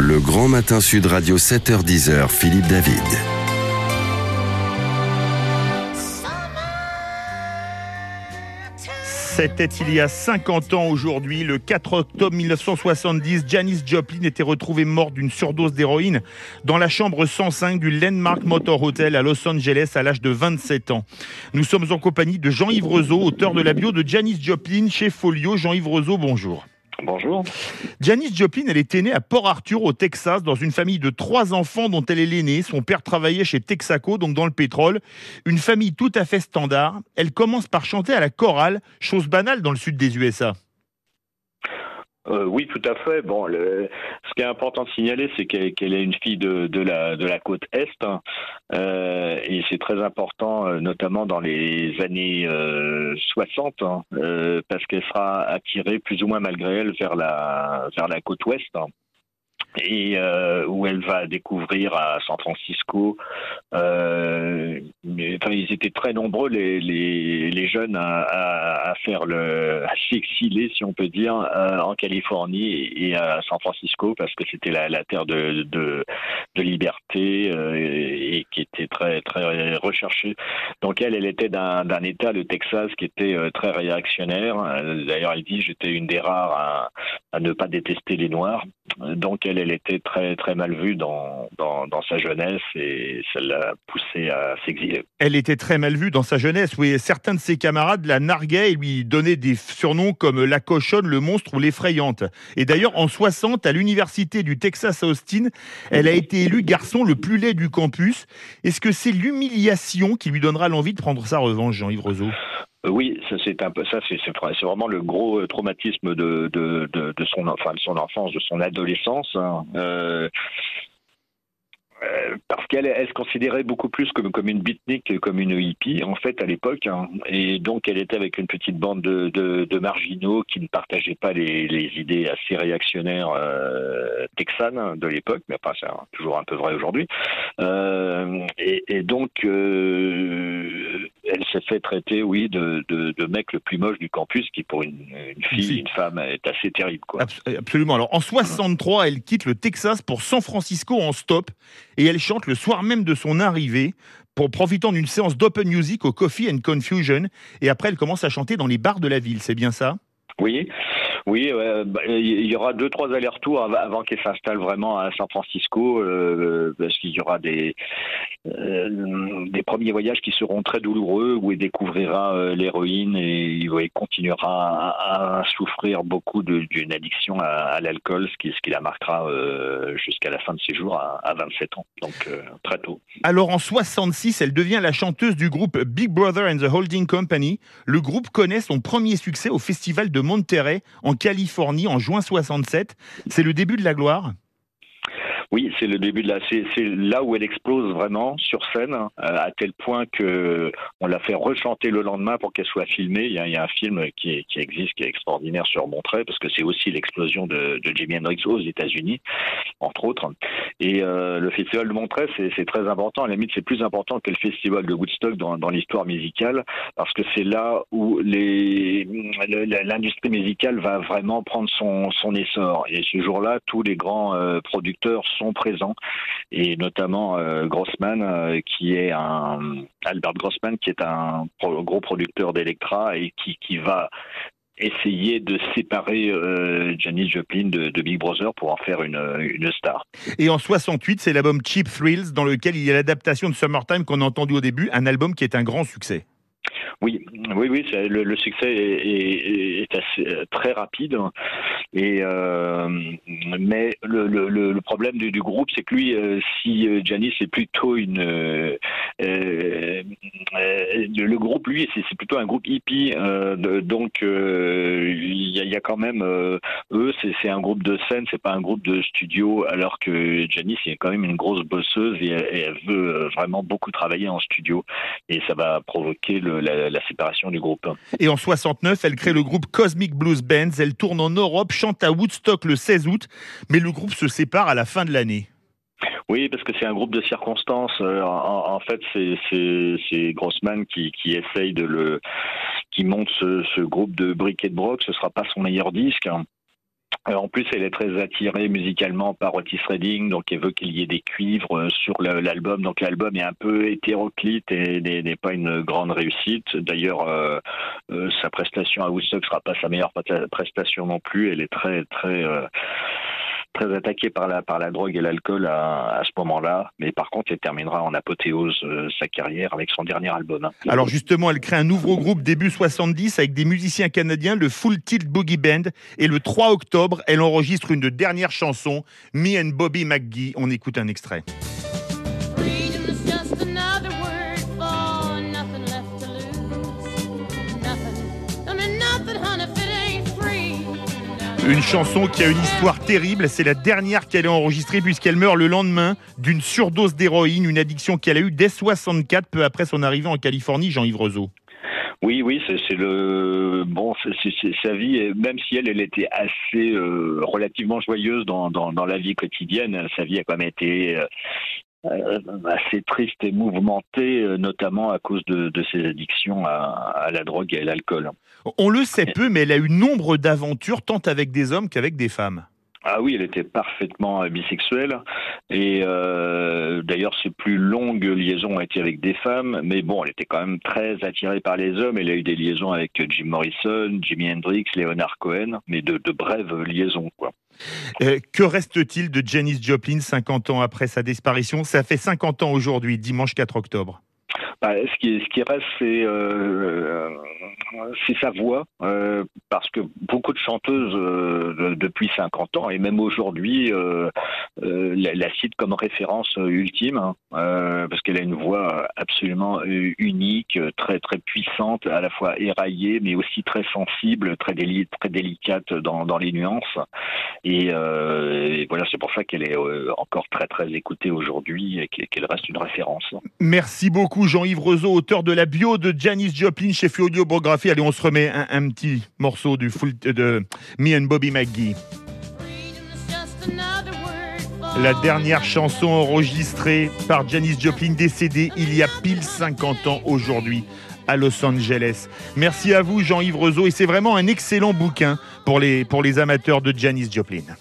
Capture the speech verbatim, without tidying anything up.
Le Grand Matin Sud Radio sept heures dix, Philippe David. C'était il y a cinquante ans aujourd'hui, le quatre octobre mille neuf cent soixante-dix, Janis Joplin était retrouvée morte d'une surdose d'héroïne dans la chambre cent cinq du Landmark Motor Hotel à Los Angeles à l'âge de vingt-sept ans. Nous sommes en compagnie de Jean-Yves Rezeau, auteur de la bio de Janis Joplin chez Folio. Jean-Yves Rezeau, bonjour. Bonjour. Janis Joplin, elle était née à Port Arthur au Texas dans une famille de trois enfants dont elle est l'aînée. Son père travaillait chez Texaco, donc dans le pétrole. Une famille tout à fait standard. Elle commence par chanter à la chorale, chose banale dans le sud des U S A. Euh, oui, tout à fait. Bon, le, ce qui est important de signaler, c'est qu'elle, qu'elle est une fille de, de, la, de la côte Est. Hein. Euh, et c'est très important, euh, notamment dans les années euh, soixante, hein, euh, parce qu'elle sera attirée plus ou moins malgré elle vers la, vers la côte Ouest. Hein. Et euh, où elle va découvrir à San Francisco. Euh, mais, enfin, ils étaient très nombreux les les, les jeunes à, à, à faire le à s'exiler, si on peut dire, euh, en Californie et à San Francisco parce que c'était la, la terre de de, de liberté euh, et, et qui était très très recherchée. Donc elle, elle était d'un d'un État, le Texas, qui était euh, très réactionnaire. D'ailleurs, elle dit j'étais une des rares à, à ne pas détester les Noirs. Donc elle, elle était très très mal vue dans, dans, dans sa jeunesse et ça l'a poussée à s'exiler. Elle était très mal vue dans sa jeunesse, oui. Certains de ses camarades la narguaient et lui donnaient des surnoms comme la cochonne, le monstre ou l'effrayante. Et d'ailleurs, en soixante, à l'université du Texas à Austin, elle a été élue garçon le plus laid du campus. Est-ce que c'est l'humiliation qui lui donnera l'envie de prendre sa revanche, Jean-Yves Rezeau ? Oui, ça c'est un peu ça, c'est, c'est, c'est vraiment le gros traumatisme de, de, de, de son, enfin, de son enfance, de son adolescence. Hein. Euh, Euh, parce qu'elle elle se considérait beaucoup plus comme, comme une beatnik que comme une hippie, en fait, à l'époque. Hein. Et donc, elle était avec une petite bande de, de, de marginaux qui ne partageaient pas les, les idées assez réactionnaires euh, texanes de l'époque, mais enfin, c'est toujours un peu vrai aujourd'hui. Euh, et, et donc, euh, elle s'est fait traiter, oui, de, de, de mec le plus moche du campus, qui pour une, une fille, si. une femme, est assez terrible, quoi. Absolument. Alors, en soixante-trois, elle quitte le Texas pour San Francisco en stop. Et elle chante le soir même de son arrivée, pour profitant d'une séance d'open music au Coffee and Confusion. Et après, elle commence à chanter dans les bars de la ville. C'est bien ça ? Oui. Oui, euh, bah, il y aura deux, trois allers-retours avant qu'elle s'installe vraiment à San Francisco, euh, parce qu'il y aura des euh, des premiers voyages qui seront très douloureux, où elle découvrira euh, l'héroïne et où elle continuera à, à souffrir beaucoup de, d'une addiction à, à l'alcool, ce qui, ce qui la marquera euh, jusqu'à la fin de ses jours à, à vingt-sept ans, donc euh, très tôt. Alors en soixante-six, elle devient la chanteuse du groupe Big Brother and the Holding Company. Le groupe connaît son premier succès au festival de Monterey en Californie en juin soixante-sept. C'est le début de la gloire ? Oui, c'est le début de la. C'est, c'est là où elle explose vraiment sur scène, euh, à tel point que on l'a fait rechanter le lendemain pour qu'elle soit filmée. Il y a, il y a un film qui, est, qui existe, qui est extraordinaire sur Monterey, parce que c'est aussi l'explosion de, de Jimi Hendrix aux États-Unis, entre autres. Et euh, le festival de Monterey, c'est, c'est très important. À la limite, c'est plus important que le festival de Woodstock dans, dans l'histoire musicale, parce que c'est là où les, l'industrie musicale va vraiment prendre son, son essor. Et ce jour-là, tous les grands euh, producteurs sont présents, et notamment euh, Grossman, euh, qui est un Albert Grossman, qui est un pro, gros producteur d'Electra et qui, qui va essayer de séparer euh, Janis Joplin de, de Big Brother pour en faire une, une star. Et en soixante-huit, c'est l'album Cheap Thrills, dans lequel il y a l'adaptation de Summertime qu'on a entendu au début, un album qui est un grand succès. Oui, oui, oui, c'est, le, le succès est, est, est assez, très rapide. Et euh, mais le, le, le problème du, du groupe, c'est que lui, euh, si euh, Janis est plutôt une, euh, euh, le, le groupe, lui, c'est, c'est plutôt un groupe hippie. Euh, de, donc euh, il y, y a quand même euh, eux, c'est, c'est un groupe de scène, c'est pas un groupe de studio. Alors que Janis est quand même une grosse bosseuse et elle, et elle veut vraiment beaucoup travailler en studio. Et ça va provoquer le, la, la séparation du groupe. Et en soixante-neuf, elle crée le groupe Cosmic Blues Bands. Elle tourne en Europe, chante à Woodstock le seize août, mais le groupe se sépare à la fin de l'année. Oui, parce que c'est un groupe de circonstances. En, en fait, c'est, c'est, c'est Grossman qui, qui essaye de le, qui monte ce, ce groupe de briquet de broc. Ce sera pas son meilleur disque. Euh, En plus, elle est très attirée musicalement par Otis Redding, donc elle veut qu'il y ait des cuivres euh, sur le- l'album. Donc l'album est un peu hétéroclite et n'est n'est pas une grande réussite. D'ailleurs, euh, euh, sa prestation à Woodstock sera pas sa meilleure presta- prestation non plus. Elle est très très euh, très attaquée par la par la drogue et l'alcool à, à ce moment-là. Mais par contre, elle terminera en apothéose euh, sa carrière avec son dernier album, hein. Alors justement, elle crée un nouveau groupe début soixante-dix avec des musiciens canadiens, le Full Tilt Boogie Band. Et le trois octobre, elle enregistre une dernière chanson, Me and Bobby McGee. On écoute un extrait. Freedom is just another word for nothing left to lose. Nothing. Don't mean nothing, honey, if it ain't free. Une chanson qui a une histoire terrible. C'est la dernière qu'elle a enregistrée puisqu'elle meurt le lendemain d'une surdose d'héroïne, une addiction qu'elle a eue dès soixante-quatre, peu après son arrivée en Californie, Jean-Yves Rezeau. Oui, oui, c'est c'est le bon, c'est c'est- c'est sa vie. Et même si elle, elle était assez euh, relativement joyeuse dans, dans dans la vie quotidienne, sa vie a quand même été euh, euh, assez triste et mouvementée, euh, notamment à cause de, de ses addictions à, à la drogue et à l'alcool. On le sait peu, mais elle a eu nombre d'aventures, tant avec des hommes qu'avec des femmes. Ah oui, elle était parfaitement euh, bisexuelle et euh, d'ailleurs ses plus longues liaisons ont été avec des femmes, mais bon, elle était quand même très attirée par les hommes. Elle a eu des liaisons avec Jim Morrison, Jimi Hendrix, Leonard Cohen, mais de, de brèves liaisons, quoi. Euh, que reste-t-il de Janis Joplin cinquante ans après sa disparition? Ça fait cinquante ans aujourd'hui, dimanche quatre octobre. Bah, ce, qui, ce qui reste, c'est euh, c'est sa voix, euh, parce que beaucoup de chanteuses euh, de- depuis cinquante ans, et même aujourd'hui, euh, euh, la, la citent comme référence euh, ultime, hein, euh, parce qu'elle a une voix absolument euh, unique, euh, très très puissante, à la fois éraillée, mais aussi très sensible, très, déli- très délicate dans, dans les nuances. Et, euh, et voilà, c'est pour ça qu'elle est euh, encore très très écoutée aujourd'hui et qu'elle qu'elle reste une référence. Merci beaucoup Jean-Yves Rezeau, auteur de la bio de Janis Joplin chez Audio Biographie. Allez, on se remet un, un petit morceau du full de Me and Bobby McGee. Freedom is just another word for La dernière chanson enregistrée par Janis Joplin, décédée il y a pile cinquante ans aujourd'hui à Los Angeles. Merci à vous Jean-Yves Rezeau, et c'est vraiment un excellent bouquin pour les, pour les amateurs de Janis Joplin.